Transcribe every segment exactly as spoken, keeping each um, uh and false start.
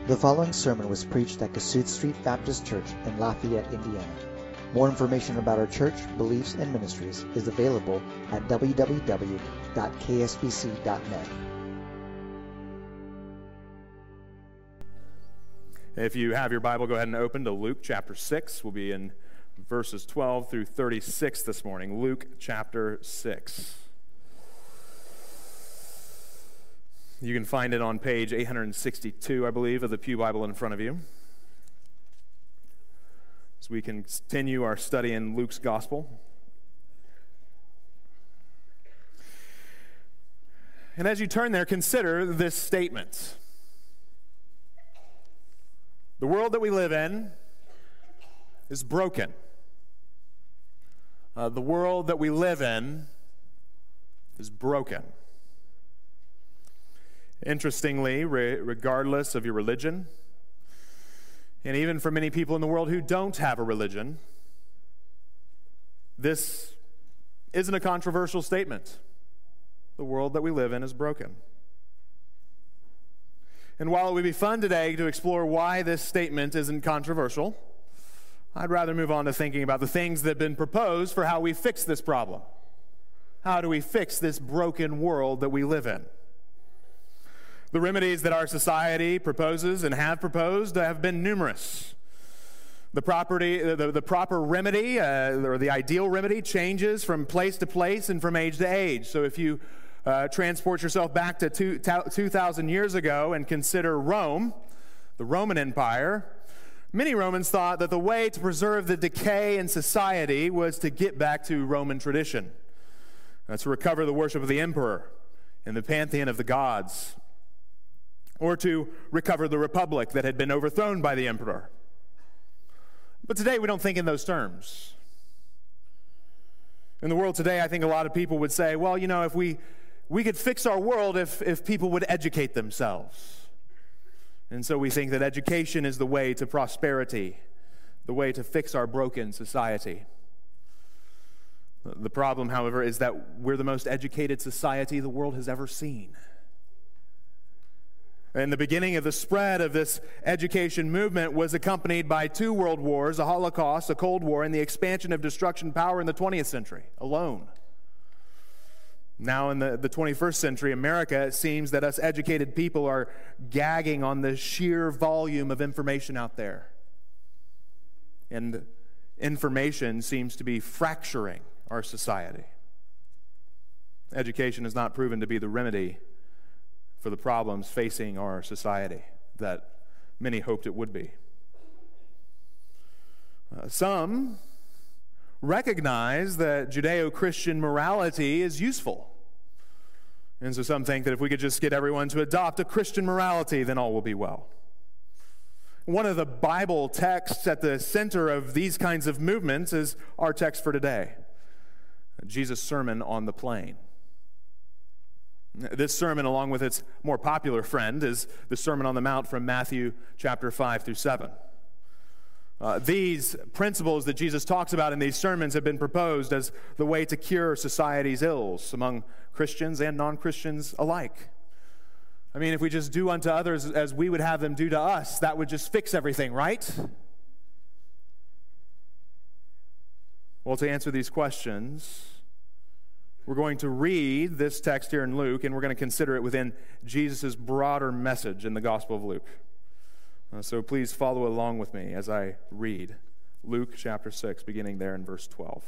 The following sermon was preached at Kasuth Street Baptist Church in Lafayette, Indiana. More information about our church, beliefs, and ministries is available at w w w dot k s b c dot net. If you have your Bible, go ahead and open to Luke chapter six. We'll be in verses twelve through thirty-six this morning. Luke chapter six. You can find it on page eight sixty-two, I believe, of the Pew Bible in front of you. As we continue our study in Luke's Gospel. And as you turn there, consider this statement. The world that we live in is broken. Uh, the world that we live in is broken. Interestingly, re- regardless of your religion, and even for many people in the world who don't have a religion, this isn't a controversial statement. The world that we live in is broken. And while it would be fun today to explore why this statement isn't controversial, I'd rather move on to thinking about the things that have been proposed for how we fix this problem. How do we fix this broken world that we live in? The remedies that our society proposes and have proposed have been numerous. The property, the, the proper remedy, uh, or the ideal remedy, changes from place to place and from age to age. So if you uh, transport yourself back to two, two thousand years ago and consider Rome, the Roman Empire, many Romans thought that the way to preserve the decay in society was to get back to Roman tradition. That's to recover the worship of the emperor and the pantheon of the gods, or to recover the republic that had been overthrown by the emperor. But today we don't think in those terms. In the world today, I think a lot of people would say, well, you know, if we we could fix our world if, if people would educate themselves. And so we think that education is the way to prosperity, the way to fix our broken society. The problem, however, is that we're the most educated society the world has ever seen. And the beginning of the spread of this education movement was accompanied by two world wars, a Holocaust, a Cold War, and the expansion of destruction power in the twentieth century alone. Now in the, the twenty-first century, America, it seems that us educated people are gagging on the sheer volume of information out there. And information seems to be fracturing our society. Education has not proven to be the remedy for the problems facing our society that many hoped it would be. Uh, some recognize that Judeo-Christian morality is useful. And so some think that if we could just get everyone to adopt a Christian morality, then all will be well. One of the Bible texts at the center of these kinds of movements is our text for today, Jesus' Sermon on the Plain. This sermon, along with its more popular friend, is the Sermon on the Mount from Matthew chapter five through seven. Uh, these principles that Jesus talks about in these sermons have been proposed as the way to cure society's ills among Christians and non-Christians alike. I mean, if we just do unto others as we would have them do to us, that would just fix everything, right? Well, to answer these questions, we're going to read this text here in Luke, and we're going to consider it within Jesus' broader message in the Gospel of Luke. Uh, so please follow along with me as I read Luke chapter six, beginning there in verse twelve.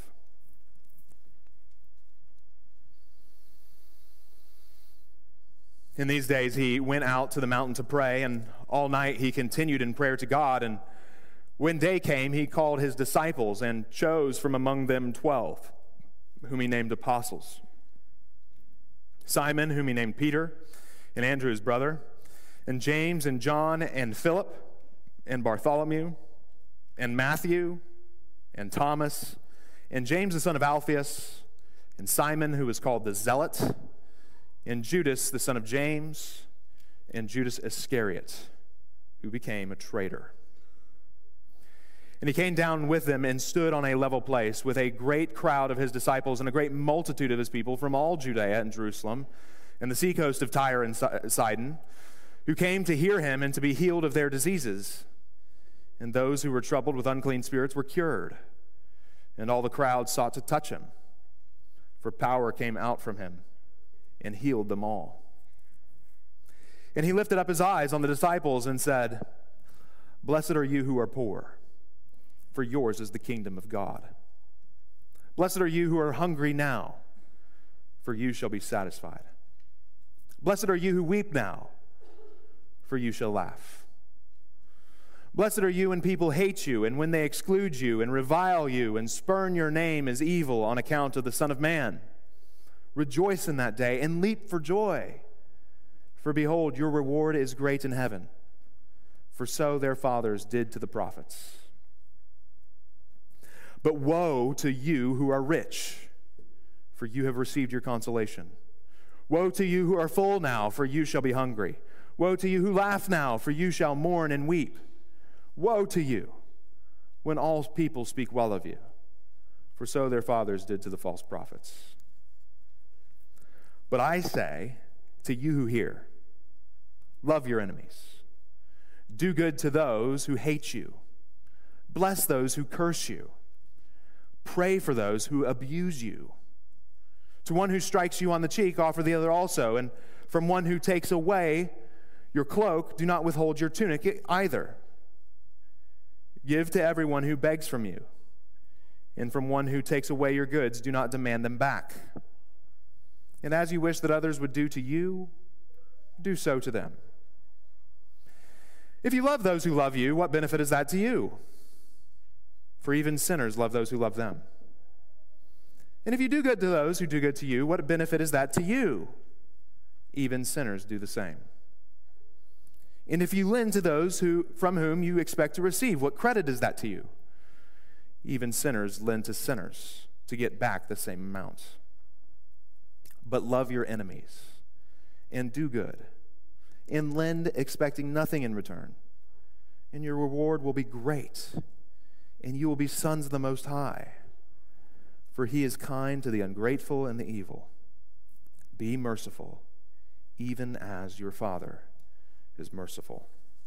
In these days he went out to the mountain to pray, and all night he continued in prayer to God. And when day came, he called his disciples and chose from among them twelve, whom he named apostles. Simon, whom he named Peter, and Andrew his brother, and James and John and Philip, and Bartholomew, and Matthew, and Thomas, and James the son of Alphaeus, and Simon, who was called the Zealot, and Judas the son of James, and Judas Iscariot, who became a traitor. And he came down with them and stood on a level place with a great crowd of his disciples and a great multitude of his people from all Judea and Jerusalem and the seacoast of Tyre and Sidon, who came to hear him and to be healed of their diseases. And those who were troubled with unclean spirits were cured. And all the crowd sought to touch him, for power came out from him and healed them all. And he lifted up his eyes on the disciples and said, "Blessed are you who are poor, for yours is the kingdom of God. Blessed are you who are hungry now, for you shall be satisfied. Blessed are you who weep now, for you shall laugh. Blessed are you when people hate you, and when they exclude you, and revile you, and spurn your name as evil on account of the Son of Man. Rejoice in that day, and leap for joy. For behold, your reward is great in heaven. For so their fathers did to the prophets. But woe to you who are rich, for you have received your consolation. Woe to you who are full now, for you shall be hungry. Woe to you who laugh now, for you shall mourn and weep. Woe to you when all people speak well of you, for so their fathers did to the false prophets. But I say to you who hear, love your enemies. Do good to those who hate you. Bless those who curse you. Pray for those who abuse you. To one who strikes you on the cheek, offer the other also. And from one who takes away your cloak, do not withhold your tunic either. Give to everyone who begs from you. And from one who takes away your goods, do not demand them back. And as you wish that others would do to you, do so to them. If you love those who love you, what benefit is that to you? For even sinners love those who love them. And if you do good to those who do good to you, what benefit is that to you? Even sinners do the same. And if you lend to those who, from whom you expect to receive, what credit is that to you? Even sinners lend to sinners to get back the same amount. But love your enemies, and do good, and lend expecting nothing in return. And your reward will be great, and you will be sons of the Most High. For he is kind to the ungrateful and the evil. Be merciful, even as your Father is merciful."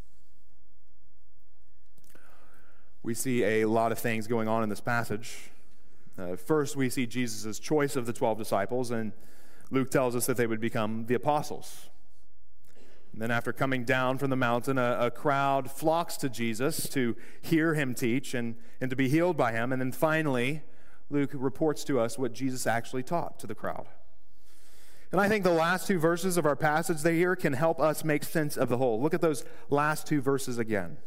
We see a lot of things going on in this passage. Uh, first, we see Jesus' choice of the twelve disciples, and Luke tells us that they would become the apostles. And then after coming down from the mountain, a, a crowd flocks to Jesus to hear him teach and, and to be healed by him. And then finally, Luke reports to us what Jesus actually taught to the crowd. And I think the last two verses of our passage there here can help us make sense of the whole. Look at those last two verses again.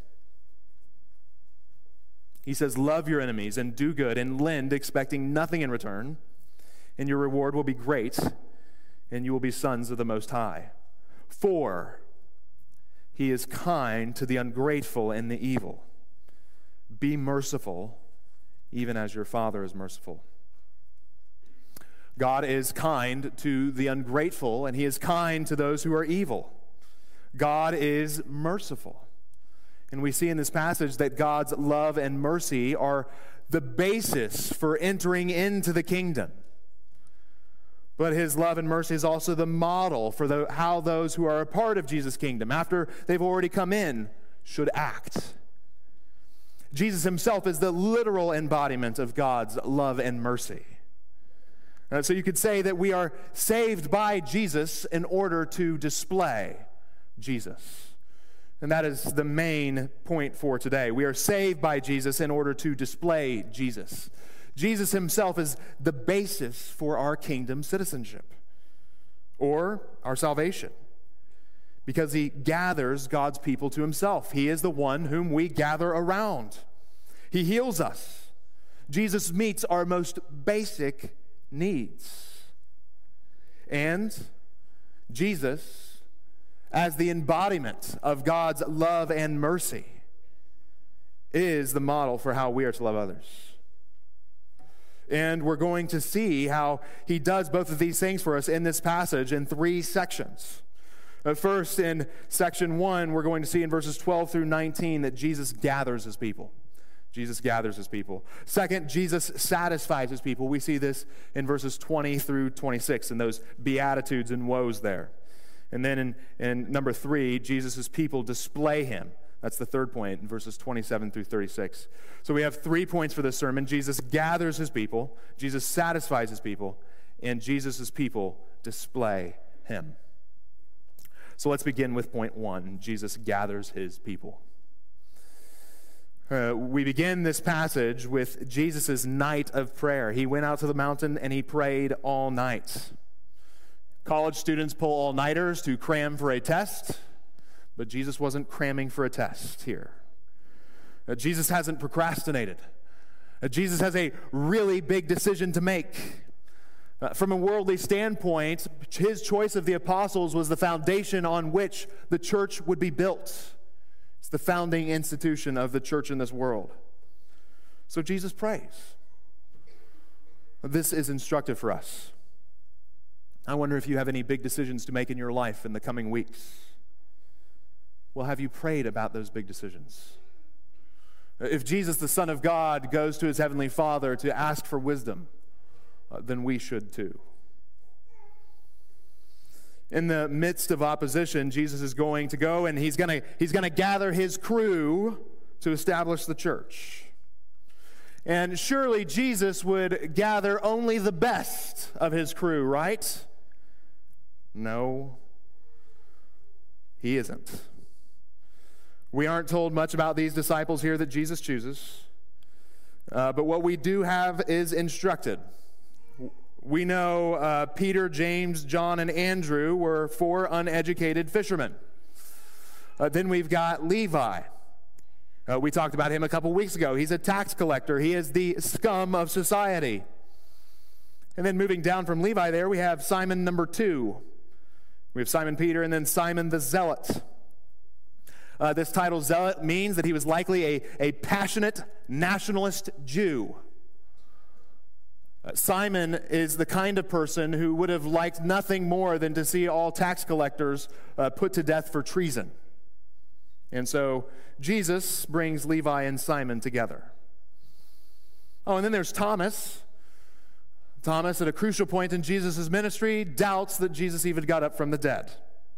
He says, "Love your enemies and do good and lend, expecting nothing in return, and your reward will be great, and you will be sons of the Most High. For he is kind to the ungrateful and the evil. Be merciful, even as your Father is merciful." God is kind to the ungrateful, and he is kind to those who are evil. God is merciful. And we see in this passage that God's love and mercy are the basis for entering into the kingdom. But his love and mercy is also the model for the, how those who are a part of Jesus' kingdom, after they've already come in, should act. Jesus himself is the literal embodiment of God's love and mercy. Uh, so you could say that we are saved by Jesus in order to display Jesus. And that is the main point for today. We are saved by Jesus in order to display Jesus. Jesus himself is the basis for our kingdom citizenship or our salvation, because he gathers God's people to himself. He is the one whom we gather around. He heals us. Jesus meets our most basic needs. And Jesus, as the embodiment of God's love and mercy, is the model for how we are to love others. And we're going to see how he does both of these things for us in this passage in three sections. First, in section one, we're going to see in verses twelve through nineteen that Jesus gathers his people. Jesus gathers his people. Second, Jesus satisfies his people. We see this in verses twenty through twenty-six, and those beatitudes and woes there. And then in, in number three, Jesus' people display him. That's the third point in verses twenty-seven through thirty-six. So we have three points for this sermon. Jesus gathers his people, Jesus satisfies his people, and Jesus' people display him. So let's begin with point one. Jesus gathers his people. Uh, we begin this passage with Jesus' night of prayer. He went out to the mountain and he prayed all night. College students pull all-nighters to cram for a test. But Jesus wasn't cramming for a test here. Uh, Jesus hasn't procrastinated. Uh, Jesus has a really big decision to make. Uh, from a worldly standpoint, his choice of the apostles was the foundation on which the church would be built. It's the founding institution of the church in this world. So Jesus prays. This is instructive for us. I wonder if you have any big decisions to make in your life in the coming weeks. Well, have you prayed about those big decisions? If Jesus, the Son of God, goes to his heavenly Father to ask for wisdom, uh, then we should too. In the midst of opposition, Jesus is going to go and he's going to he's going to gather his crew to establish the church. And surely Jesus would gather only the best of his crew, right? No, he isn't. We aren't told much about these disciples here that Jesus chooses, uh, but what we do have is instructed. We know uh, Peter, James, John, and Andrew were four uneducated fishermen. Uh, then we've got Levi. Uh, we talked about him a couple weeks ago. He's a tax collector. He is the scum of society. And then moving down from Levi there, we have Simon number two. We have Simon Peter and then Simon the Zealot. Uh, this title, Zealot, means that he was likely a, a passionate nationalist Jew. Uh, Simon is the kind of person who would have liked nothing more than to see all tax collectors uh, put to death for treason. And so Jesus brings Levi and Simon together. Oh, and then there's Thomas. Thomas, at a crucial point in Jesus' ministry, doubts that Jesus even got up from the dead.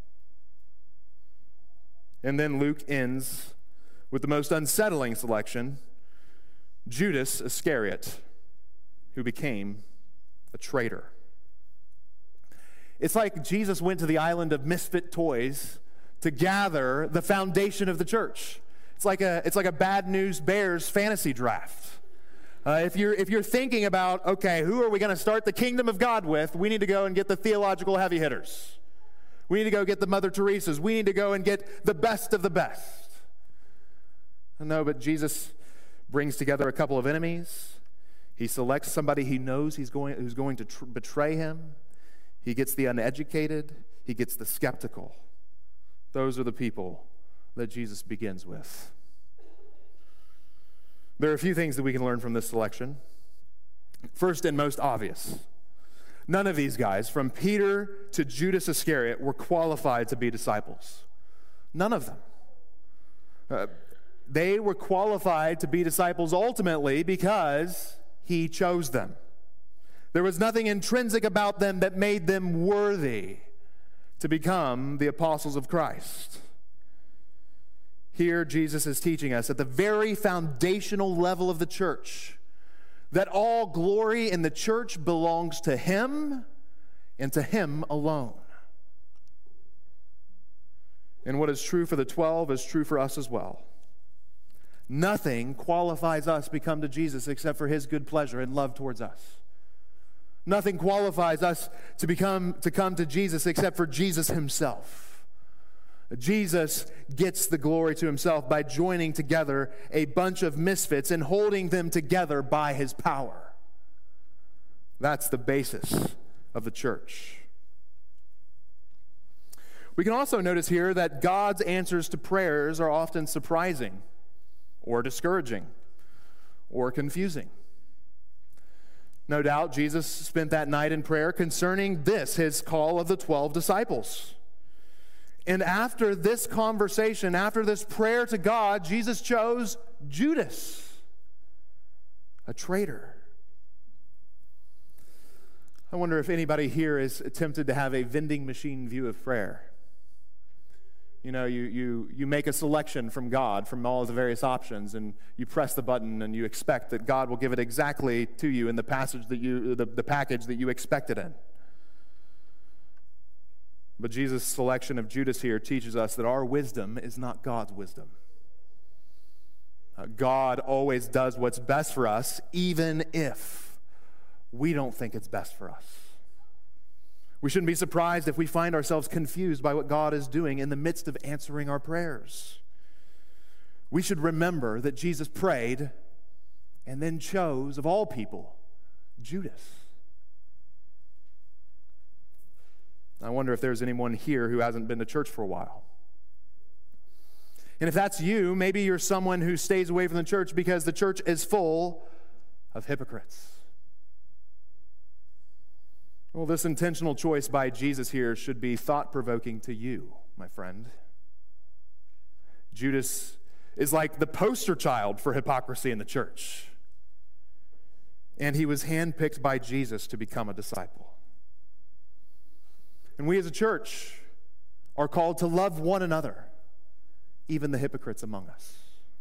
And then Luke ends with the most unsettling selection, Judas Iscariot, who became a traitor. It's like Jesus went to the island of misfit toys to gather the foundation of the church. It's like a, it's like a Bad News Bears fantasy draft. Uh, if you're, if you're thinking about, okay, who are we going to start the kingdom of God with, we need to go and get the theological heavy hitters. We need to go get the Mother Teresas. We need to go and get the best of the best. No, but Jesus brings together a couple of enemies. He selects somebody he knows he's going, who's going to tr- betray him. He gets the uneducated. He gets the skeptical. Those are the people that Jesus begins with. There are a few things that we can learn from this selection. First and most obvious, none of these guys, from Peter to Judas Iscariot, were qualified to be disciples. None of them. Uh, they were qualified to be disciples ultimately because he chose them. There was nothing intrinsic about them that made them worthy to become the apostles of Christ. Here, Jesus is teaching us at the very foundational level of the church that all glory in the church belongs to him and to him alone. And what is true for the twelve is true for us as well. Nothing qualifies us to come to Jesus except for his good pleasure and love towards us. Nothing qualifies us to become to come to Jesus except for Jesus himself. Jesus gets the glory to himself by joining together a bunch of misfits and holding them together by his power. That's the basis of the church. We can also notice here that God's answers to prayers are often surprising or discouraging or confusing. No doubt Jesus spent that night in prayer concerning this, his call of the twelve disciples. And after this conversation, after this prayer to God, Jesus chose Judas, a traitor. I wonder if anybody here is tempted to have a vending machine view of prayer. You know, you, you, you make a selection from God from all of the various options, and you press the button, and you expect that God will give it exactly to you in the passage that you, the, the package that you expect it in. But Jesus' selection of Judas here teaches us that our wisdom is not God's wisdom. Uh, God always does what's best for us, even if we don't think it's best for us. We shouldn't be surprised if we find ourselves confused by what God is doing in the midst of answering our prayers. We should remember that Jesus prayed and then chose, of all people, Judas. I wonder if there's anyone here who hasn't been to church for a while. And if that's you, maybe you're someone who stays away from the church because the church is full of hypocrites. Well, this intentional choice by Jesus here should be thought-provoking to you, my friend. Judas is like the poster child for hypocrisy in the church. And he was handpicked by Jesus to become a disciple. And we as a church are called to love one another, even the hypocrites among us.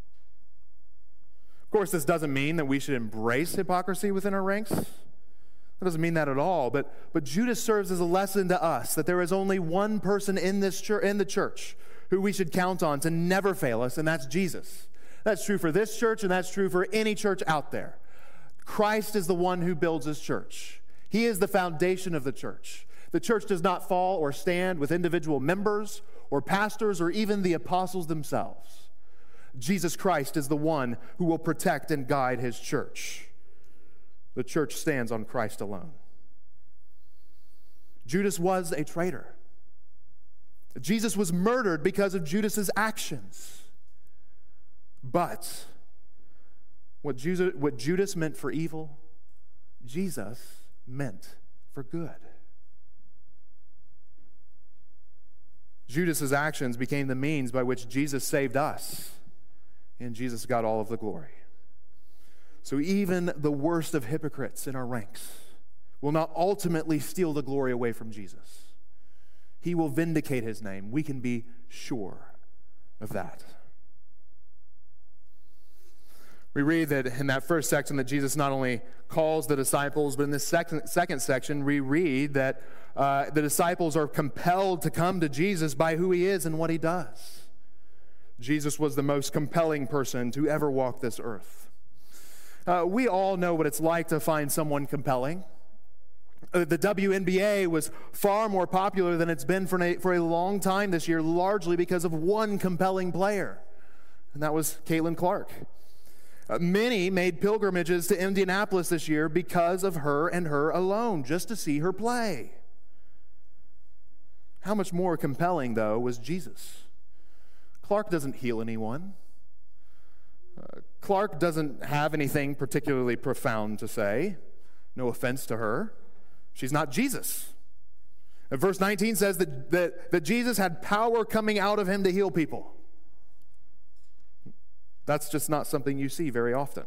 Of course, this doesn't mean that we should embrace hypocrisy within our ranks. That doesn't mean that at all, but, but Judas serves as a lesson to us that there is only one person in this church, in the church who we should count on to never fail us, and that's Jesus. That's true for this church, and that's true for any church out there. Christ is the one who builds his church. He is the foundation of the church. The church does not fall or stand with individual members or pastors or even the apostles themselves. Jesus Christ is the one who will protect and guide his church. The church stands on Christ alone. Judas was a traitor. Jesus was murdered because of Judas's actions. But what Judas, what Judas meant for evil, Jesus meant for good. Judas's actions became the means by which Jesus saved us, and Jesus got all of the glory. So even the worst of hypocrites in our ranks will not ultimately steal the glory away from Jesus. He will vindicate his name. We can be sure of that. We read that in that first section that Jesus not only calls the disciples, but in this second, second section we read that uh, the disciples are compelled to come to Jesus by who he is and what he does. Jesus was the most compelling person to ever walk this earth. Uh, we all know what it's like to find someone compelling. Uh, the W N B A was far more popular than it's been for a, for a long time this year, largely because of one compelling player, and that was Caitlin Clark. Uh, many made pilgrimages to Indianapolis this year because of her and her alone, just to see her play. How much more compelling, though, was Jesus? Clark doesn't heal anyone. Uh, Clark doesn't have anything particularly profound to say. No offense to her. She's not Jesus. And verse nineteen says that, that, that Jesus had power coming out of him to heal people. That's just not something you see very often.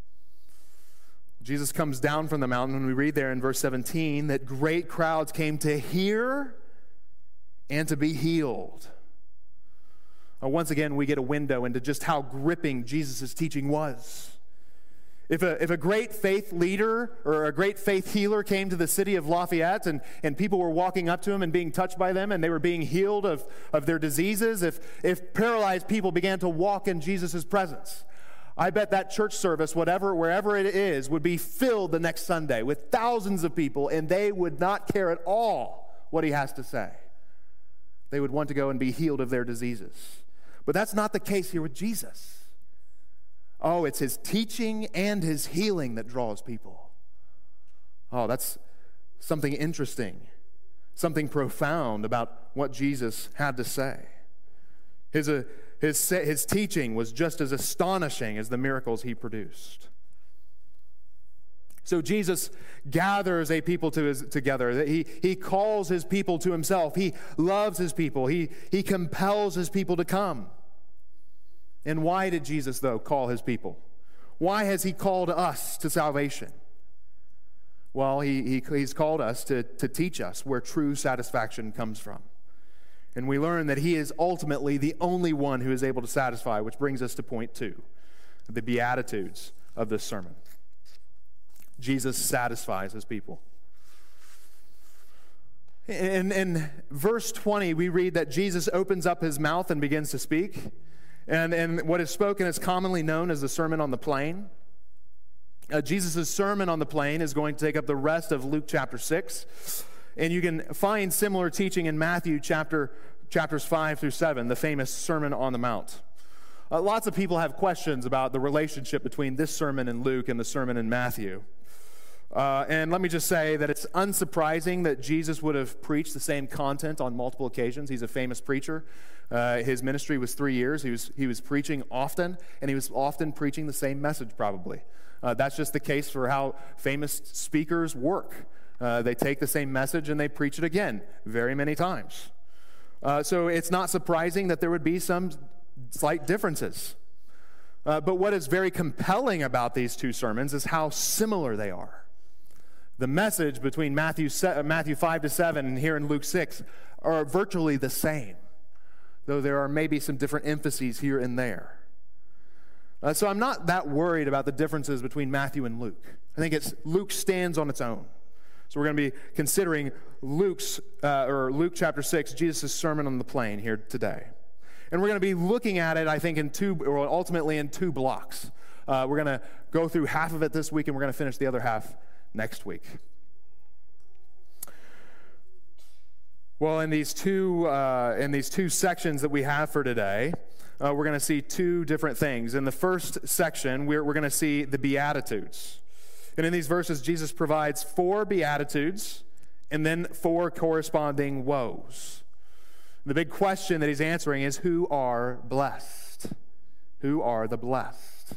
Jesus comes down from the mountain, and we read there in verse seventeen that great crowds came to hear and to be healed. Uh, once again, we get a window into just how gripping Jesus' teaching was. If a, if a great faith leader or a great faith healer came to the city of Lafayette and, and people were walking up to him and being touched by them and they were being healed of, of their diseases, if, if paralyzed people began to walk in Jesus' presence, I bet that church service, whatever, wherever it is, would be filled the next Sunday with thousands of people, and they would not care at all what he has to say. They would want to go and be healed of their diseases. But that's not the case here with Jesus. Oh, it's his teaching and his healing that draws people. Oh, that's something interesting, something profound about what Jesus had to say. His, uh, his, his teaching was just as astonishing as the miracles he produced. So Jesus gathers a people to his, together. He, he calls his people to himself. He loves his people. He, he compels his people to come. And why did Jesus, though, call his people? Why has he called us to salvation? Well, he, he, he's called us to, to teach us where true satisfaction comes from. And we learn that he is ultimately the only one who is able to satisfy, which brings us to point two, the Beatitudes of this sermon. Jesus satisfies his people. In, in verse twenty, we read that Jesus opens up his mouth and begins to speak. And, and what is spoken is commonly known as the Sermon on the Plain. Uh, Jesus' Sermon on the Plain is going to take up the rest of Luke chapter six. And you can find similar teaching in Matthew chapter chapters five through seven, the famous Sermon on the Mount. Uh, lots of people have questions about the relationship between this sermon in Luke and the sermon in Matthew. Uh, and let me just say that it's unsurprising that Jesus would have preached the same content on multiple occasions. He's a famous preacher. Uh, his ministry was three years. He was, he was preaching often, and he was often preaching the same message probably. Uh, that's just the case for how famous speakers work. Uh, they take the same message and they preach it again very many times. Uh, so it's not surprising that there would be some slight differences. Uh, but what is very compelling about these two sermons is how similar they are. The message between Matthew, Matthew five to seven and here in Luke six are virtually the same, though there are maybe some different emphases here and there. Uh, so I'm not that worried about the differences between Matthew and Luke. I think it's Luke stands on its own. So we're going to be considering Luke's, uh, or Luke chapter six, Jesus' Sermon on the Plain here today. And we're going to be looking at it, I think, in two, or ultimately in two blocks. Uh, we're going to go through half of it this week, and we're going to finish the other half next week. Well, in these two, uh, in these two sections that we have for today, uh, we're going to see two different things. In the first section, we're, we're going to see the Beatitudes. And in these verses, Jesus provides four Beatitudes and then four corresponding woes. The big question that he's answering is, who are blessed? Who are the blessed?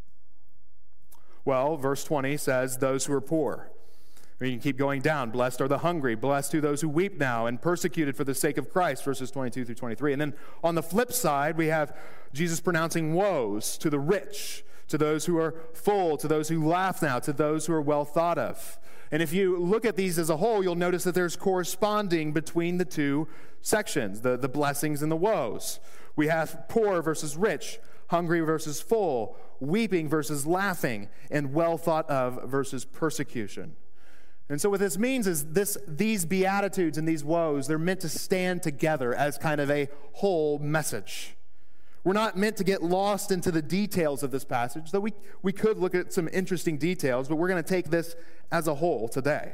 Well, verse twenty says, those who are poor. Or you can keep going down. Blessed are the hungry. Blessed are those who weep now and persecuted for the sake of Christ, verses twenty-two through twenty-three. And then on the flip side, we have Jesus pronouncing woes to the rich, to those who are full, to those who laugh now, to those who are well thought of. And if you look at these as a whole, you'll notice that there's corresponding between the two sections, the, the blessings and the woes. We have poor versus rich, hungry versus full, weeping versus laughing, and well thought of versus persecution. And so what this means is this, these Beatitudes and these woes, they're meant to stand together as kind of a whole message. We're not meant to get lost into the details of this passage, though we, we could look at some interesting details, but we're going to take this as a whole today.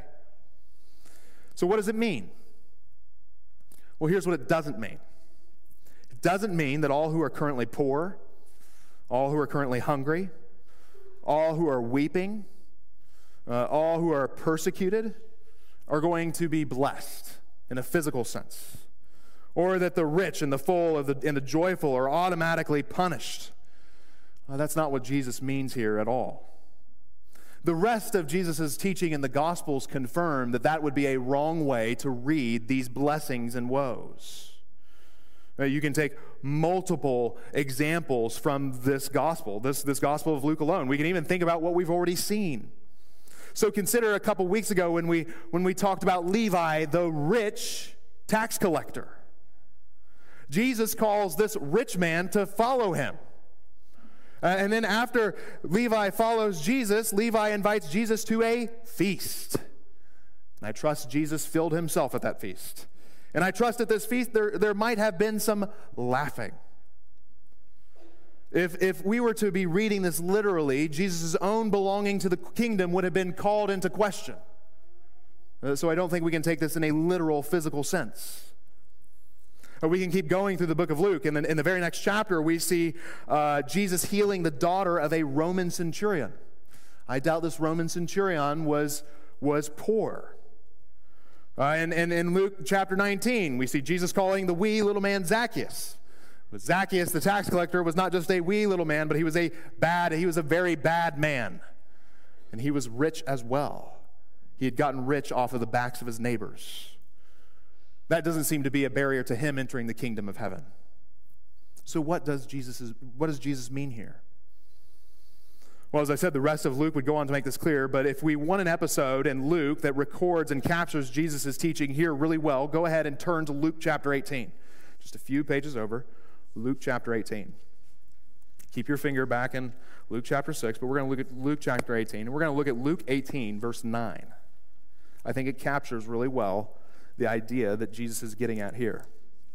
So what does it mean? Well, here's what it doesn't mean. It doesn't mean that all who are currently poor, all who are currently hungry, all who are weeping, uh, all who are persecuted are going to be blessed in a physical sense. Or that the rich and the full and the, and the joyful are automatically punished. Well, that's not what Jesus means here at all. The rest of Jesus' teaching in the Gospels confirm that that would be a wrong way to read these blessings and woes. Now, you can take multiple examples from this Gospel, this, this Gospel of Luke alone. We can even think about what we've already seen. So consider a couple weeks ago when we, when we talked about Levi, the rich tax collector. Jesus calls this rich man to follow him. Uh, and then after Levi follows Jesus, Levi invites Jesus to a feast. And I trust Jesus filled himself at that feast. And I trust at this feast there, there might have been some laughing. If, if we were to be reading this literally, Jesus' own belonging to the kingdom would have been called into question. Uh, so I don't think we can take this in a literal, physical sense. Or we can keep going through the book of Luke, and then in the very next chapter, we see uh, Jesus healing the daughter of a Roman centurion. I doubt this Roman centurion was, was poor. Uh, and, and in Luke chapter nineteen, we see Jesus calling the wee little man Zacchaeus. But Zacchaeus, the tax collector, was not just a wee little man, but he was a bad, he was a very bad man. And he was rich as well. He had gotten rich off of the backs of his neighbors. That doesn't seem to be a barrier to him entering the kingdom of heaven. So what does Jesus, what does Jesus mean here? Well, as I said, the rest of Luke would go on to make this clear, but if we want an episode in Luke that records and captures Jesus' teaching here really well, go ahead and turn to Luke chapter eighteen. just a few pages over, Luke chapter eighteen. Keep your finger back in Luke chapter six, but we're going to look at Luke chapter eighteen, and we're going to look at Luke eighteen, verse nine. I think it captures really well the idea that Jesus is getting at here.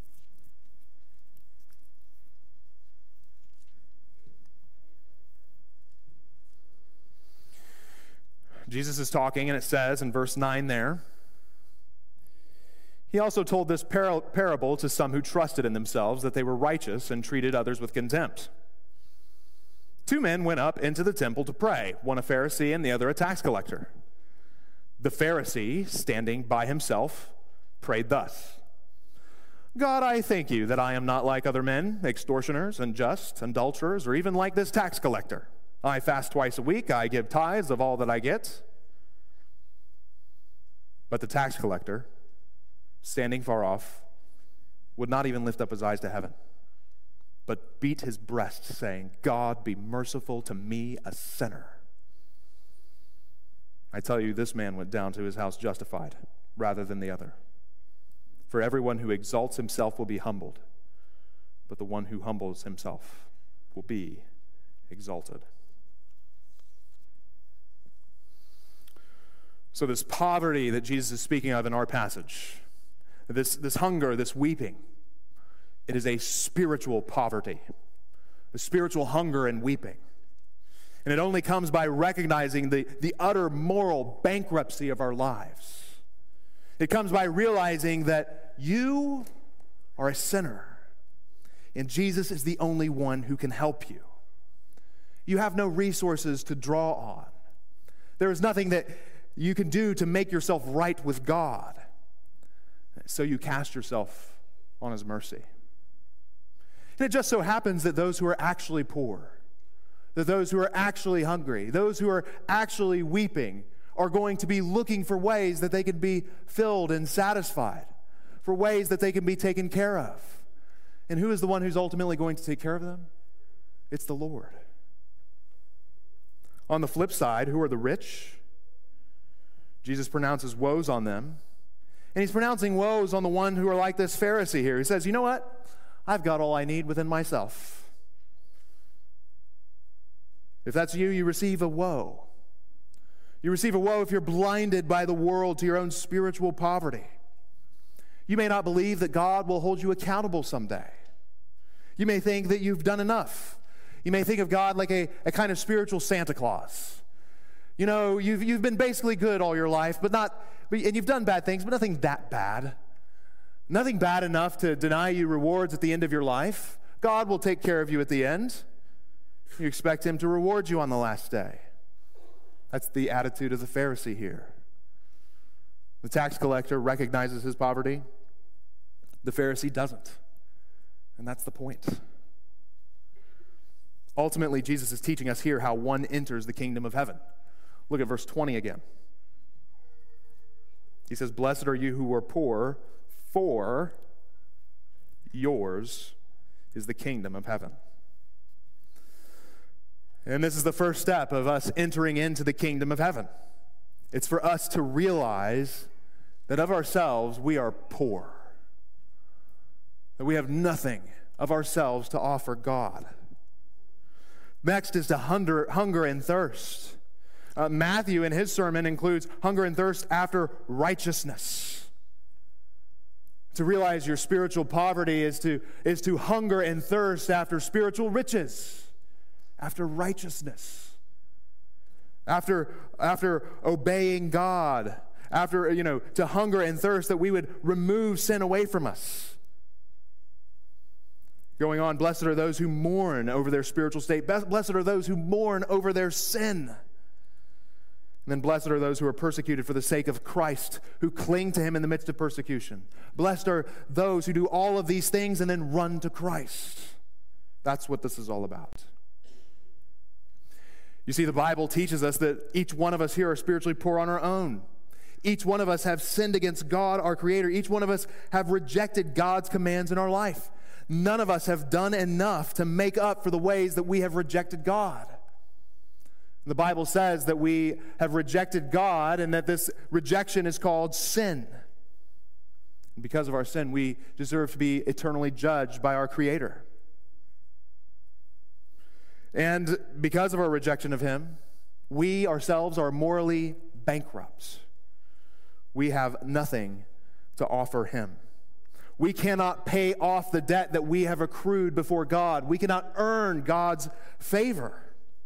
Jesus is talking, and it says in verse nine there, he also told this par- parable to some who trusted in themselves that they were righteous and treated others with contempt. Two men went up into the temple to pray, one a Pharisee and the other a tax collector. The Pharisee, standing by himself, prayed thus: God, I thank you that I am not like other men, extortioners, unjust, adulterers, or even like this tax collector. I fast twice a week, I give tithes of all that I get. But the tax collector, standing far off, would not even lift up his eyes to heaven, but beat his breast, saying, God, be merciful to me, a sinner. I tell you, this man went down to his house justified rather than the other. For everyone who exalts himself will be humbled, but the one who humbles himself will be exalted. So this poverty that Jesus is speaking of in our passage, this, this hunger, this weeping, it is a spiritual poverty, a spiritual hunger and weeping. And it only comes by recognizing the, the utter moral bankruptcy of our lives. It comes by realizing that you are a sinner, and Jesus is the only one who can help you. You have no resources to draw on. There is nothing that you can do to make yourself right with God. So you cast yourself on his mercy. And it just so happens that those who are actually poor, that those who are actually hungry, those who are actually weeping, are going to be looking for ways that they can be filled and satisfied, for ways that they can be taken care of. And who is the one who's ultimately going to take care of them? It's the Lord. On the flip side, who are the rich? Jesus pronounces woes on them. And he's pronouncing woes on the one who are like this Pharisee here. He says, you know what? I've got all I need within myself. If that's you, you receive a woe. You receive a woe if you're blinded by the world to your own spiritual poverty. You may not believe that God will hold you accountable someday. You may think that you've done enough. You may think of God like a, a kind of spiritual Santa Claus. You know, you've, you've been basically good all your life, but not, and you've done bad things, but nothing that bad. Nothing bad enough to deny you rewards at the end of your life. God will take care of you at the end. You expect him to reward you on the last day. That's the attitude of the Pharisee here. The tax collector recognizes his poverty. The Pharisee doesn't. And that's the point. Ultimately, Jesus is teaching us here how one enters the kingdom of heaven. Look at verse twenty again. He says, blessed are you who are poor, for yours is the kingdom of heaven. And this is the first step of us entering into the kingdom of heaven. It's for us to realize that of ourselves we are poor, that we have nothing of ourselves to offer God. Next is to hunger, hunger and thirst. Uh, Matthew in his sermon includes hunger and thirst after righteousness. To realize your spiritual poverty is to, is to hunger and thirst after spiritual riches, after righteousness, after, after obeying God, after, you know, to hunger and thirst that we would remove sin away from us. Going on, blessed are those who mourn over their spiritual state. Blessed are those who mourn over their sin. And then blessed are those who are persecuted for the sake of Christ, who cling to him in the midst of persecution. Blessed are those who do all of these things and then run to Christ. That's what this is all about. You see, the Bible teaches us that each one of us here are spiritually poor on our own. Each one of us have sinned against God, our Creator. Each one of us have rejected God's commands in our life. None of us have done enough to make up for the ways that we have rejected God. The Bible says that we have rejected God and that this rejection is called sin. And because of our sin, we deserve to be eternally judged by our Creator. And because of our rejection of Him, we ourselves are morally bankrupt. We have nothing to offer Him. We cannot pay off the debt that we have accrued before God. We cannot earn God's favor.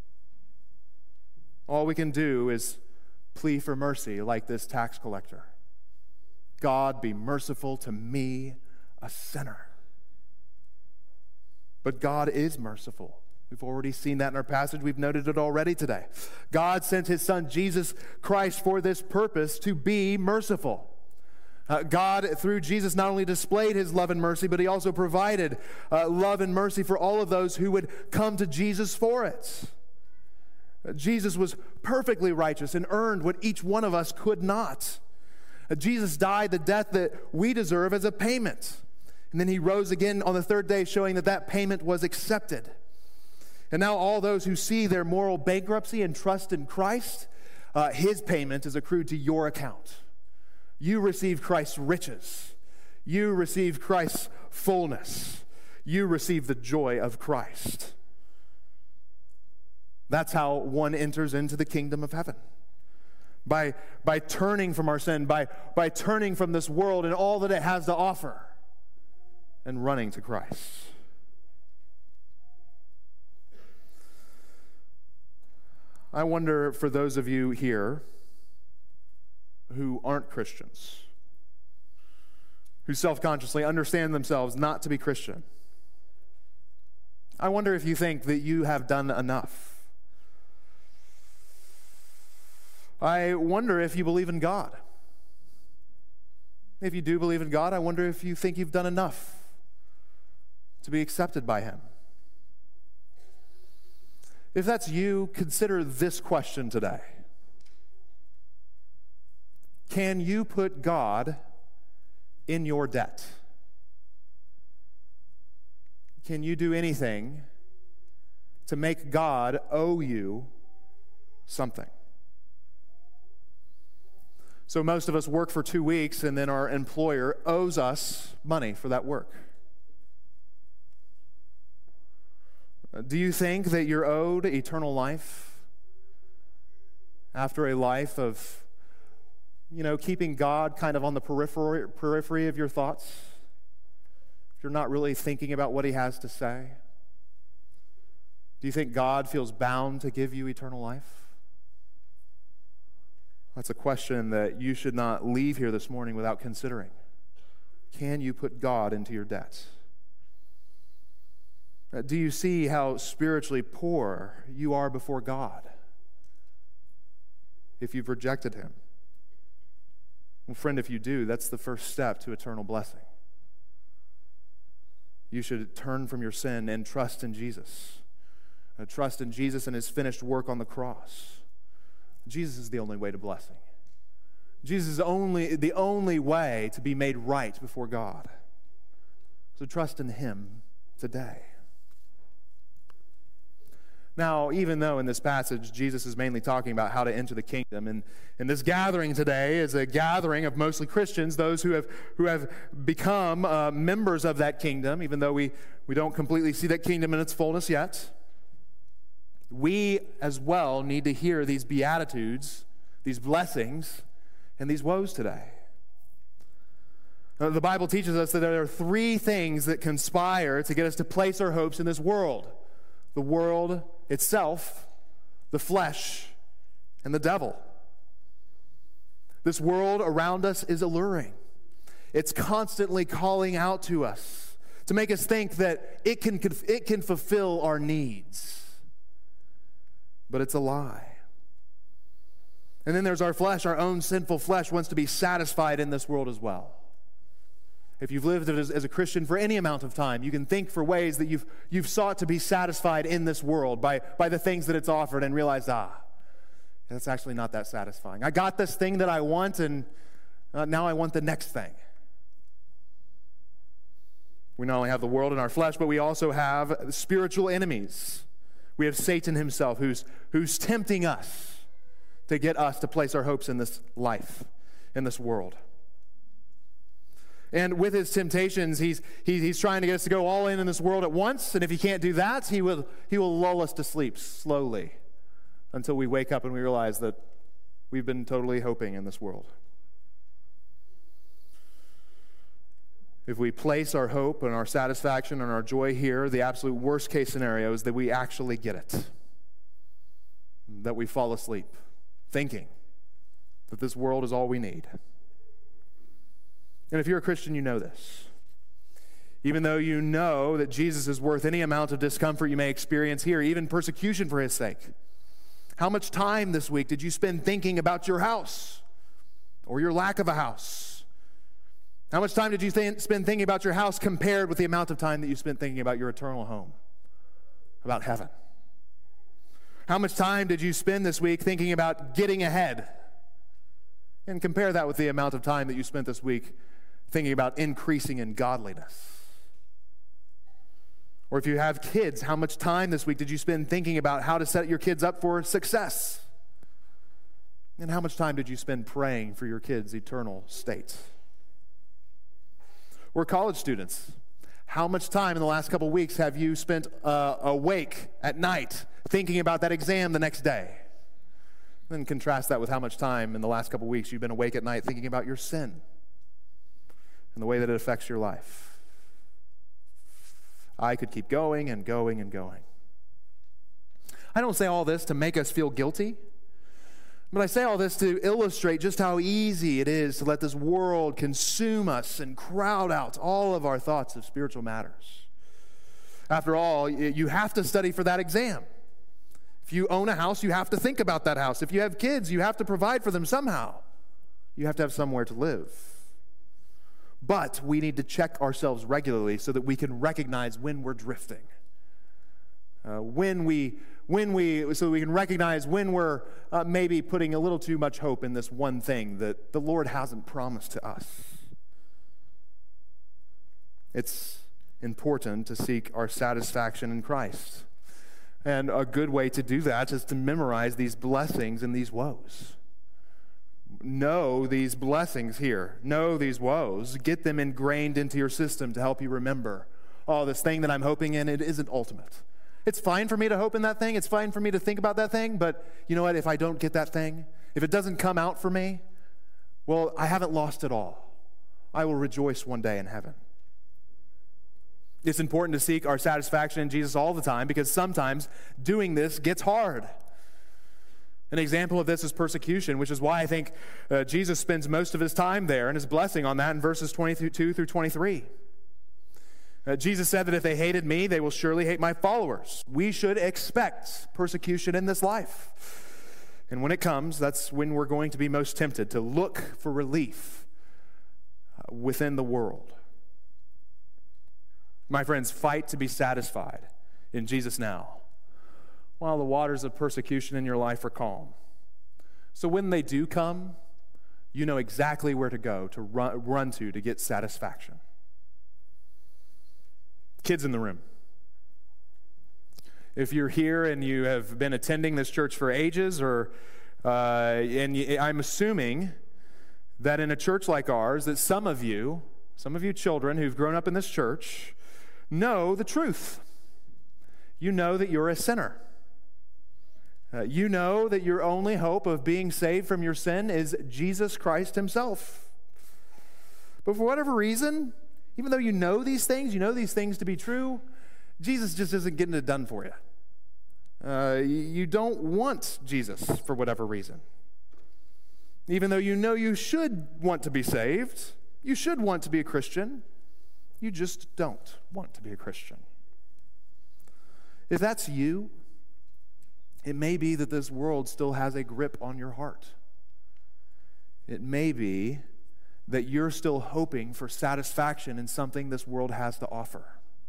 All we can do is plea for mercy like this tax collector. God, be merciful to me, a sinner. But God is merciful. We've already seen that in our passage. We've noted it already today. God sent His Son, Jesus Christ, for this purpose, to be merciful. Uh, God, through Jesus, not only displayed His love and mercy, but He also provided uh, love and mercy for all of those who would come to Jesus for it. Uh, Jesus was perfectly righteous and earned what each one of us could not. Uh, Jesus died the death that we deserve as a payment. And then He rose again on the third day, showing that that payment was accepted. And now all those who see their moral bankruptcy and trust in Christ, uh, His payment is accrued to your account. You receive Christ's riches. You receive Christ's fullness. You receive the joy of Christ. That's how one enters into the kingdom of heaven. By, by turning from our sin, by, by turning from this world and all that it has to offer, and running to Christ. I wonder, for those of you here who aren't Christians, who self-consciously understand themselves not to be Christian, I wonder if you think that you have done enough. I wonder if you believe in God. If you do believe in God, I wonder if you think you've done enough to be accepted by Him. If that's you, consider this question today. Can you put God in your debt? Can you do anything to make God owe you something? So most of us work for two weeks and then our employer owes us money for that work. Do you think that you're owed eternal life after a life of, you know, keeping God kind of on the periphery, periphery of your thoughts? If you're not really thinking about what He has to say? Do you think God feels bound to give you eternal life? That's a question that you should not leave here this morning without considering. Can you put God into your debt? Do you see how spiritually poor you are before God if you've rejected Him? Well, friend, if you do, that's the first step to eternal blessing. You should turn from your sin and trust in Jesus. Uh, trust in Jesus and His finished work on the cross. Jesus is the only way to blessing. Jesus is only, the only way to be made right before God. So trust in Him today. Now, even though in this passage Jesus is mainly talking about how to enter the kingdom, and, and this gathering today is a gathering of mostly Christians, those who have who have become uh, members of that kingdom, even though we, we don't completely see that kingdom in its fullness yet, we as well need to hear these beatitudes, these blessings, and these woes today. Uh, the Bible teaches us that there are three things that conspire to get us to place our hopes in this world. The world itself, the flesh, and the devil. This world around us is alluring. It's constantly calling out to us to make us think that it can, it can fulfill our needs. But it's a lie. And then there's our flesh. Our own sinful flesh wants to be satisfied in this world as well. If you've lived as, as a Christian for any amount of time, you can think for ways that you've, you've sought to be satisfied in this world by, by the things that it's offered and realize, ah, that's actually not that satisfying. I got this thing that I want, and uh, now I want the next thing. We not only have the world in our flesh, but we also have spiritual enemies. We have Satan himself who's, who's tempting us to get us to place our hopes in this life, in this world. And with his temptations, he's, he, he's trying to get us to go all in in this world at once. And if he can't do that, he will, he will lull us to sleep slowly until we wake up and we realize that we've been totally hoping in this world. If we place our hope and our satisfaction and our joy here, the absolute worst case scenario is that we actually get it. That we fall asleep thinking that this world is all we need. And if you're a Christian, you know this. Even though you know that Jesus is worth any amount of discomfort you may experience here, even persecution for his sake. How much time this week did you spend thinking about your house or your lack of a house? How much time did you th- spend thinking about your house compared with the amount of time that you spent thinking about your eternal home, about heaven? How much time did you spend this week thinking about getting ahead? And compare that with the amount of time that you spent this week thinking about increasing in godliness. Or if you have kids, how much time this week did you spend thinking about how to set your kids up for success? And how much time did you spend praying for your kids' eternal state? Or college students, how much time in the last couple weeks have you spent uh, awake at night thinking about that exam the next day? Then contrast that with how much time in the last couple weeks you've been awake at night thinking about your sin and the way that it affects your life. I could keep going and going and going. I don't say all this to make us feel guilty, but I say all this to illustrate just how easy it is to let this world consume us and crowd out all of our thoughts of spiritual matters. After all, you have to study for that exam. If you own a house, you have to think about that house. If you have kids, you have to provide for them somehow. You have to have somewhere to live. But we need to check ourselves regularly so that we can recognize when we're drifting. Uh, when we, when we, so we can recognize when we're uh, maybe putting a little too much hope in this one thing that the Lord hasn't promised to us. It's important to seek our satisfaction in Christ. And a good way to do that is to memorize these blessings and these woes. Know these blessings here. Know these woes. Get them ingrained into your system to help you remember, oh, this thing that I'm hoping in, it isn't ultimate. It's fine for me to hope in that thing. It's fine for me to think about that thing. But you know what? If I don't get that thing, if it doesn't come out for me, well, I haven't lost it all. I will rejoice one day in heaven. It's important to seek our satisfaction in Jesus all the time because sometimes doing this gets hard. An example of this is persecution, which is why I think uh, Jesus spends most of his time there and his blessing on that in verses twenty-two through twenty-three. Uh, Jesus said that if they hated me, they will surely hate my followers. We should expect persecution in this life. And when it comes, that's when we're going to be most tempted to look for relief uh, within the world. My friends, fight to be satisfied in Jesus now, while the waters of persecution in your life are calm. So when they do come, you know exactly where to go, to run, run to, to get satisfaction. Kids in the room. If you're here and you have been attending this church for ages, or uh, and you, I'm assuming that in a church like ours, that some of you, some of you children who've grown up in this church, know the truth. You know that you're a sinner. Uh, you know that your only hope of being saved from your sin is Jesus Christ himself. But for whatever reason, even though you know these things, you know these things to be true, Jesus just isn't getting it done for you. Uh, you don't want Jesus for whatever reason. Even though you know you should want to be saved, you should want to be a Christian, you just don't want to be a Christian. If that's you, it may be that this world still has a grip on your heart. It may be that you're still hoping for satisfaction in something this world has to offer.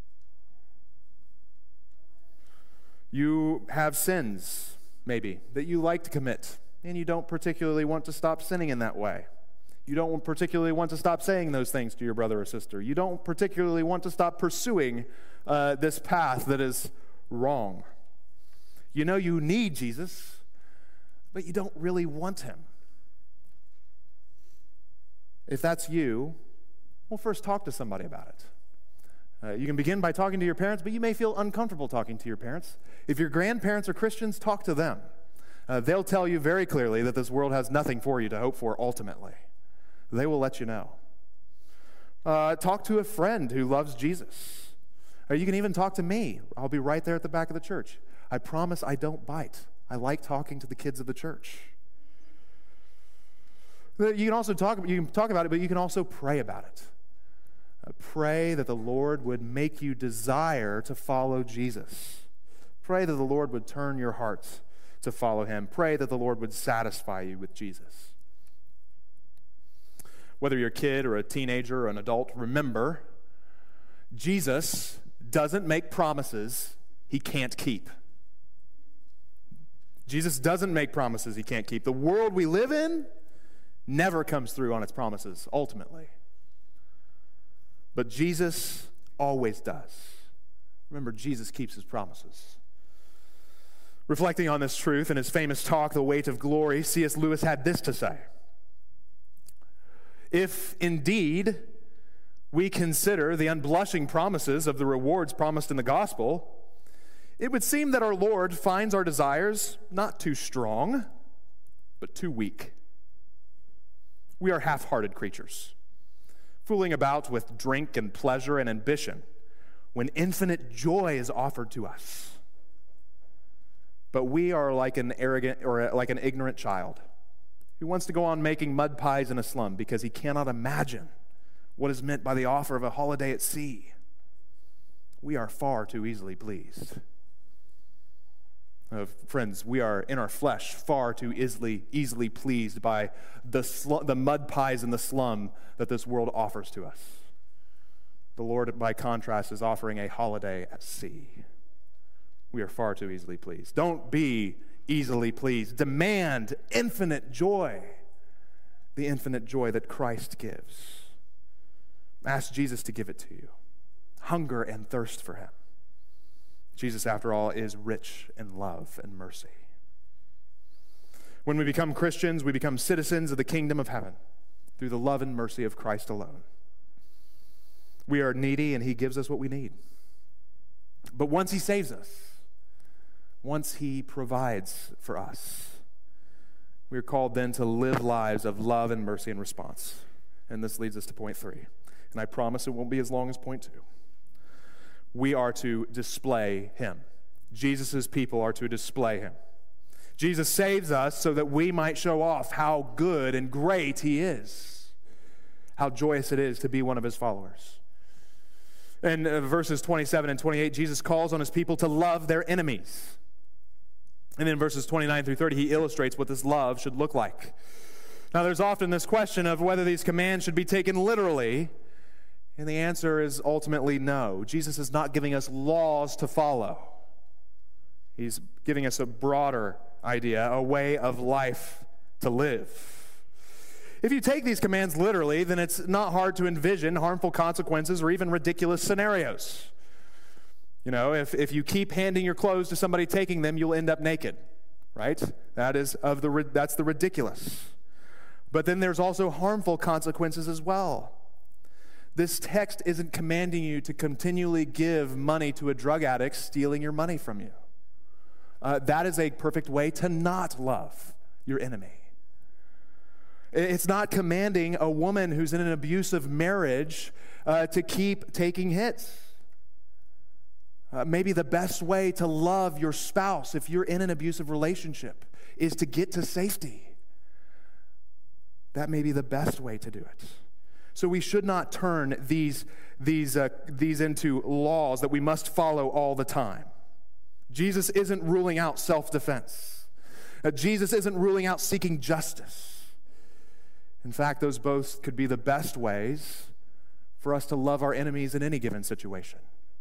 You have sins, maybe, that you like to commit, and you don't particularly want to stop sinning in that way. You don't particularly want to stop saying those things to your brother or sister. You don't particularly want to stop pursuing uh, this path that is wrong. You know you need Jesus, but you don't really want him. If that's you, Well, first talk to somebody about it. Uh, you can begin by talking to your parents, but you may feel uncomfortable talking to your parents. If your grandparents are Christians, talk to them. Uh, they'll tell you very clearly that this world has nothing for you to hope for ultimately. They will let you know. Uh, talk to a friend who loves Jesus. Or you can even talk to me. I'll be right there at the back of the church. I promise I don't bite. I like talking to the kids of the church. You can also talk, you can talk about it, but you can also pray about it. Uh, pray that the Lord would make you desire to follow Jesus. Pray that the Lord would turn your hearts to follow him. Pray that the Lord would satisfy you with Jesus. Whether you're a kid or a teenager or an adult, remember, Jesus doesn't make promises he can't keep. Jesus doesn't make promises he can't keep. The world we live in never comes through on its promises, ultimately. But Jesus always does. Remember, Jesus keeps his promises. Reflecting on this truth in his famous talk, The Weight of Glory, C S Lewis had this to say. If indeed we consider the unblushing promises of the rewards promised in the gospel, it would seem that our Lord finds our desires not too strong, but too weak. We are half-hearted creatures, fooling about with drink and pleasure and ambition when infinite joy is offered to us. But we are like an arrogant or like an ignorant child who wants to go on making mud pies in a slum because he cannot imagine what is meant by the offer of a holiday at sea. We are far too easily pleased. Uh, friends, we are in our flesh far too easily, easily pleased by the, sl- the mud pies in the slum that this world offers to us. The Lord, by contrast, is offering a holiday at sea. We are far too easily pleased. Don't be easily pleased. Demand infinite joy, the infinite joy that Christ gives. Ask Jesus to give it to you. Hunger and thirst for him. Jesus, after all, is rich in love and mercy. When we become Christians, we become citizens of the kingdom of heaven through the love and mercy of Christ alone. We are needy, and he gives us what we need. But once he saves us, once he provides for us, we are called then to live lives of love and mercy in response. And this leads us to point three. And I promise it won't be as long as point two. We are to display him. Jesus' people are to display him. Jesus saves us so that we might show off how good and great he is, how joyous it is to be one of his followers. In uh, verses twenty-seven and twenty-eight, Jesus calls on his people to love their enemies. And in verses twenty-nine through thirty, he illustrates what this love should look like. Now, there's often this question of whether these commands should be taken literally, and the answer is ultimately no. Jesus is not giving us laws to follow. He's giving us a broader idea, a way of life to live. If you take these commands literally, then it's not hard to envision harmful consequences or even ridiculous scenarios. You know, if, if you keep handing your clothes to somebody taking them, you'll end up naked, right? That is of the that's the ridiculous. But then there's also harmful consequences as well. This text isn't commanding you to continually give money to a drug addict stealing your money from you. Uh, that is a perfect way to not love your enemy. It's not commanding a woman who's in an abusive marriage uh, to keep taking hits. Uh, maybe the best way to love your spouse if you're in an abusive relationship is to get to safety. That may be the best way to do it. So we should not turn these, these, uh, these into laws that we must follow all the time. Jesus isn't ruling out self-defense. Uh, Jesus isn't ruling out seeking justice. In fact, those both could be the best ways for us to love our enemies in any given situation.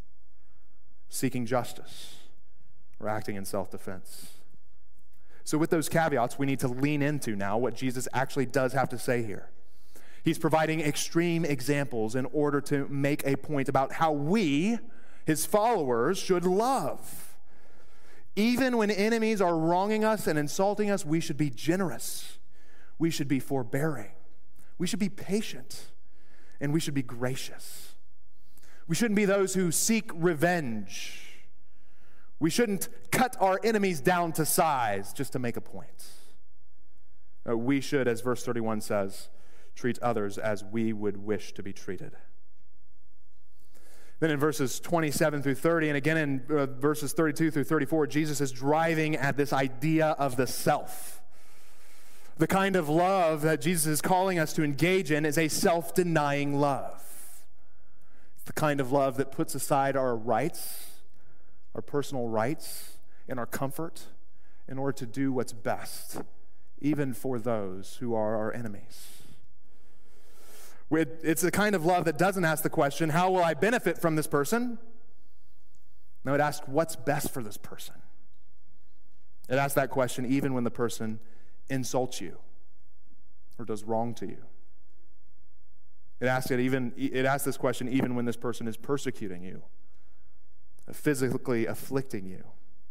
Seeking justice or acting in self-defense. So with those caveats, we need to lean into now what Jesus actually does have to say here. He's providing extreme examples in order to make a point about how we, his followers, should love. Even when enemies are wronging us and insulting us, we should be generous. We should be forbearing. We should be patient. and we should be gracious. We shouldn't be those who seek revenge. We shouldn't cut our enemies down to size just to make a point. Uh, we should, as verse thirty-one says, treat others as we would wish to be treated. Then in verses twenty-seven through thirty, and again in uh, verses thirty-two through thirty-four, Jesus is driving at this idea of the self. The kind of love that Jesus is calling us to engage in is a self-denying love. It's the kind of love that puts aside our rights, our personal rights, and our comfort in order to do what's best, even for those who are our enemies. It's the kind of love that doesn't ask the question, how will I benefit from this person? No, it asks, what's best for this person? It asks that question even when the person insults you or does wrong to you. It asks it even. It asks this question even when this person is persecuting you, physically afflicting you.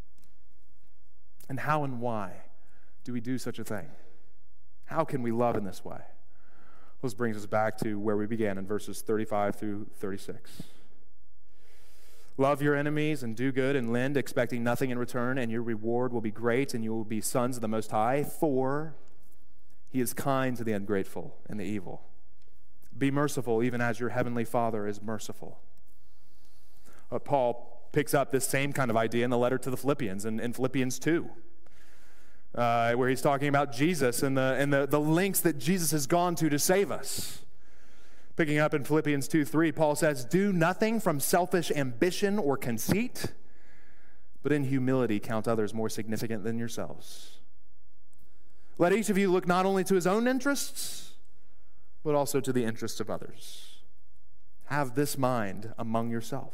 And how and why do we do such a thing? How can we love in this way? This brings us back to where we began in verses thirty-five through thirty-six. Love your enemies and do good and lend, expecting nothing in return, and your reward will be great, and you will be sons of the Most High, for He is kind to the ungrateful and the evil. Be merciful, even as your heavenly Father is merciful. Uh, Paul picks up this same kind of idea in the letter to the Philippians, in, in Philippians two. Uh, where he's talking about Jesus and the and the, the lengths that Jesus has gone to to save us. Picking up in Philippians two three, Paul says, do nothing from selfish ambition or conceit, but in humility count others more significant than yourselves. Let each of you look not only to his own interests, but also to the interests of others. Have this mind among yourself,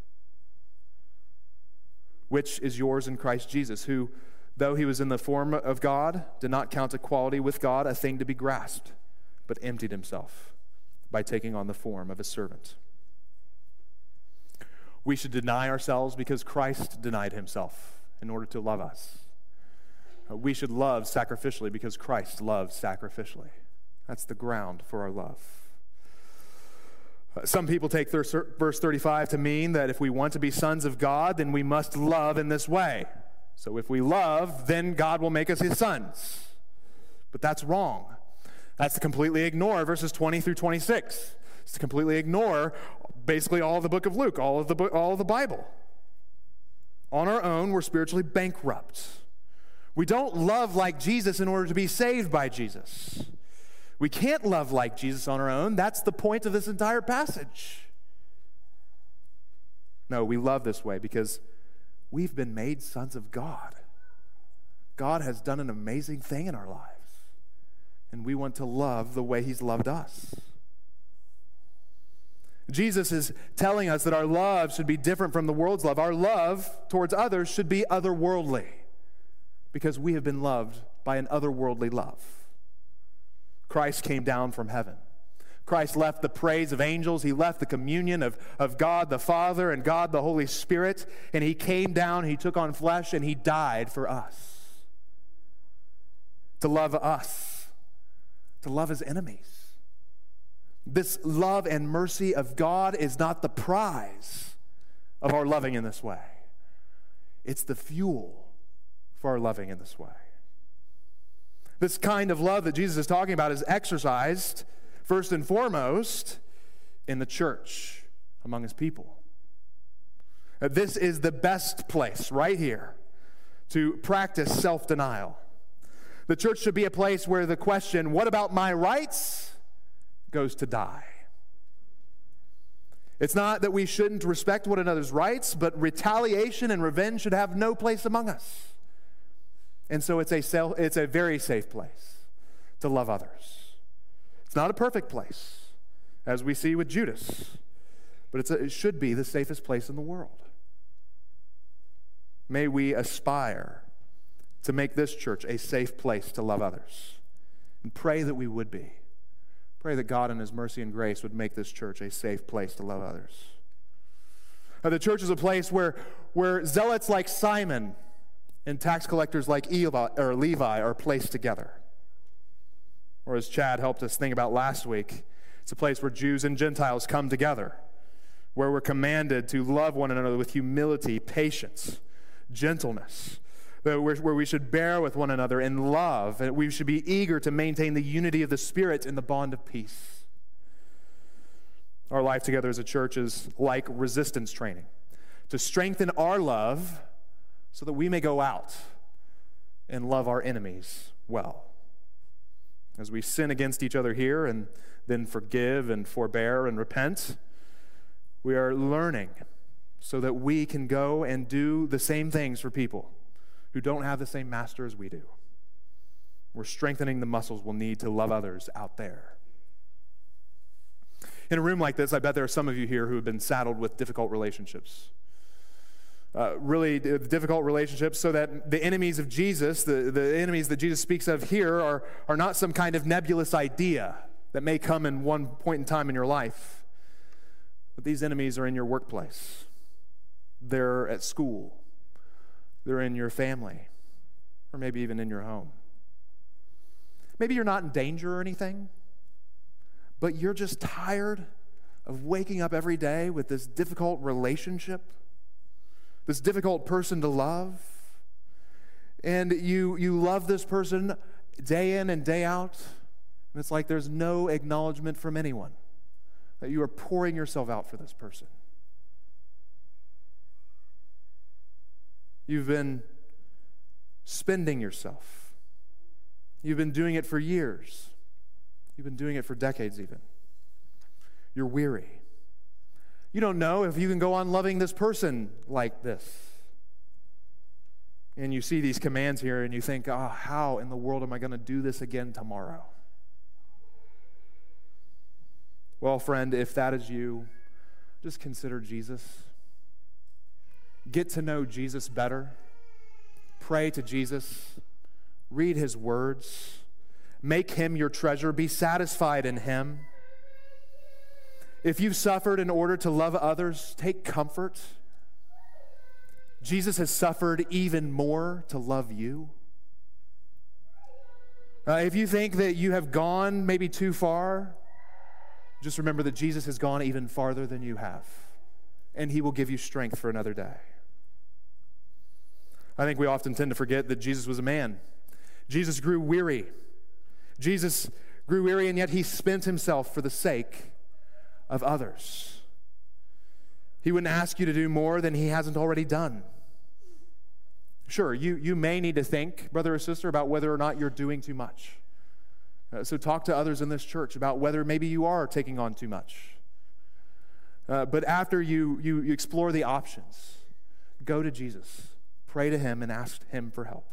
which is yours in Christ Jesus, who, though he was in the form of God, did not count equality with God a thing to be grasped, but emptied himself by taking on the form of a servant. We should deny ourselves because Christ denied himself in order to love us. We should love sacrificially because Christ loves sacrificially. That's the ground for our love. Some people take verse thirty-five to mean that if we want to be sons of God, then we must love in this way. So if we love, then God will make us his sons. But that's wrong. That's to completely ignore verses twenty through twenty-six. It's to completely ignore basically all of the book of Luke, all of the book, all of the Bible. On our own, we're spiritually bankrupt. We don't love like Jesus in order to be saved by Jesus. We can't love like Jesus on our own. That's the point of this entire passage. No, we love this way because we've been made sons of God. God has done an amazing thing in our lives, and we want to love the way he's loved us. Jesus is telling us that our love should be different from the world's love. Our love towards others should be otherworldly because we have been loved by an otherworldly love. Christ came down from heaven. Christ left the praise of angels. He left the communion of, of God the Father and God the Holy Spirit, and he came down, he took on flesh, and he died for us. To love us, to love his enemies. This love and mercy of God is not the prize of our loving in this way. It's the fuel for our loving in this way. This kind of love that Jesus is talking about is exercised first and foremost in the church among his people. This is the best place right here to practice self-denial. The church should be a place where the question, what about my rights, goes to die. It's not that we shouldn't respect one another's rights, but retaliation and revenge should have no place among us. And so it's a self, it's a very safe place to love others. It's not a perfect place, as we see with Judas, but it's a, it should be the safest place in the world. May we aspire to make this church a safe place to love others, and pray that we would be. Pray that God in his mercy and grace would make this church a safe place to love others. Now, the church is a place where, where zealots like Simon and tax collectors like Eli, or Levi are placed together. Or as Chad helped us think about last week, It's a place where Jews and Gentiles come together, where we're commanded to love one another with humility, patience, gentleness, where we should bear with one another in love, and we should be eager to maintain the unity of the Spirit in the bond of peace. Our life together as a church is like resistance training, to strengthen our love so that we may go out and love our enemies well. As we sin against each other here and then forgive and forbear and repent, we are learning so that we can go and do the same things for people who don't have the same master as we do. We're strengthening the muscles we'll need to love others out there. In a room like this, I bet there are some of you here who have been saddled with difficult relationships. Uh, really difficult relationships, so that the enemies of Jesus, the, the enemies that Jesus speaks of here, are, are not some kind of nebulous idea that may come in one point in time in your life. But these enemies are in your workplace. They're at school. They're in your family, or maybe even in your home. Maybe you're not in danger or anything, but you're just tired of waking up every day with this difficult relationship, this difficult person to love, and you you love this person day in and day out, and it's like there's no acknowledgement from anyone that you are pouring yourself out for this person. You've been spending yourself. You've been doing it for years. You've been doing it for decades even. You're weary. You don't know if you can go on loving this person like this. And you see these commands here and you think, oh, how in the world am I going to do this again tomorrow? Well, friend, if that is you, just consider Jesus. Get to know Jesus better. Pray to Jesus. Read his words. Make him your treasure. Be satisfied in him. If you've suffered in order to love others, take comfort. Jesus has suffered even more to love you. Uh, if you think that you have gone maybe too far, just remember that Jesus has gone even farther than you have, and he will give you strength for another day. I think we often tend to forget that Jesus was a man. Jesus grew weary. Jesus grew weary, and yet he spent himself for the sake of others. He wouldn't ask you to do more than he hasn't already done. Sure, you, you may need to think, brother or sister, about whether or not you're doing too much. Uh, so talk to others in this church about whether maybe you are taking on too much. Uh, but after you, you, you explore the options, go to Jesus. Pray to him and ask him for help.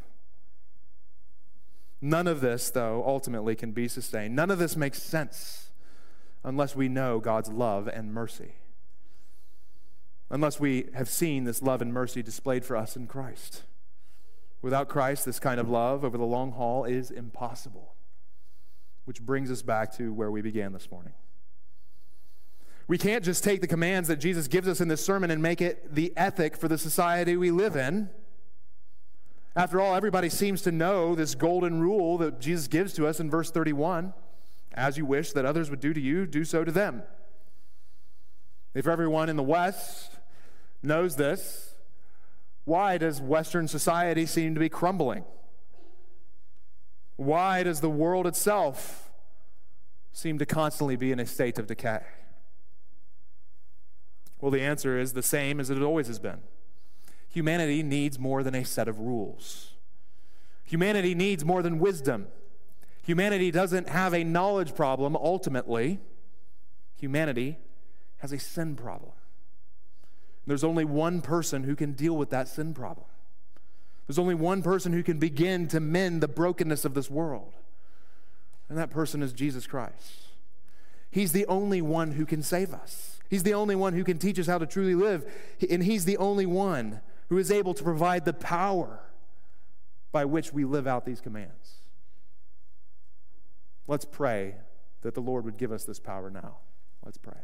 None of this, though, ultimately can be sustained. None of this makes sense unless we know God's love and mercy. Unless we have seen this love and mercy displayed for us in Christ. Without Christ, this kind of love over the long haul is impossible. Which brings us back to where we began this morning. We can't just take the commands that Jesus gives us in this sermon and make it the ethic for the society we live in. After all, everybody seems to know this golden rule that Jesus gives to us in verse thirty-one. As you wish that others would do to you, do so to them. If everyone in the West knows this, why does Western society seem to be crumbling? Why does the world itself seem to constantly be in a state of decay? Well, the answer is the same as it always has been. Humanity needs more than a set of rules. Humanity needs more than wisdom. Humanity doesn't have a knowledge problem, ultimately. Humanity has a sin problem. There's only one person who can deal with that sin problem. There's only one person who can begin to mend the brokenness of this world. And that person is Jesus Christ. He's the only one who can save us. He's the only one who can teach us how to truly live. And he's the only one who is able to provide the power by which we live out these commands. Let's pray that the Lord would give us this power now. Let's pray.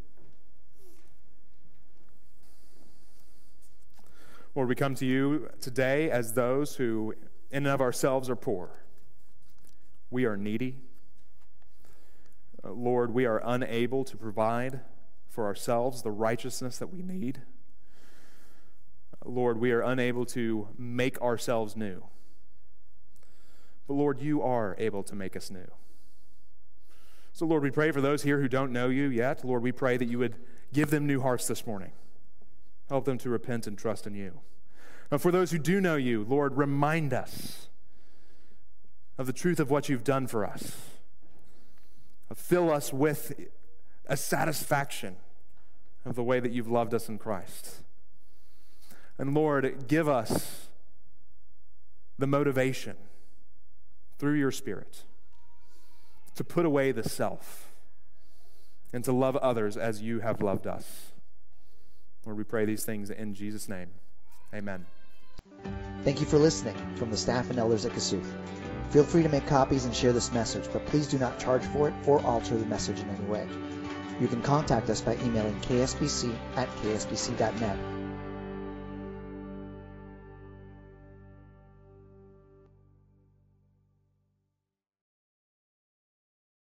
Lord, we come to you today as those who in and of ourselves are poor. We are needy. Uh, Lord, we are unable to provide for ourselves the righteousness that we need. Uh, Lord, we are unable to make ourselves new. But Lord, you are able to make us new. So Lord, we pray for those here who don't know you yet. Lord, we pray that you would give them new hearts this morning. Help them to repent and trust in you. And for those who do know you, Lord, remind us of the truth of what you've done for us. Fill us with a satisfaction of the way that you've loved us in Christ. And Lord, give us the motivation through your Spirit to put away the self and to love others as you have loved us. Lord, we pray these things in Jesus' name. Amen. Thank you for listening from the staff and elders at Kossuth. Feel free to make copies and share this message, but please do not charge for it or alter the message in any way. You can contact us by emailing k s b c at k s b c dot net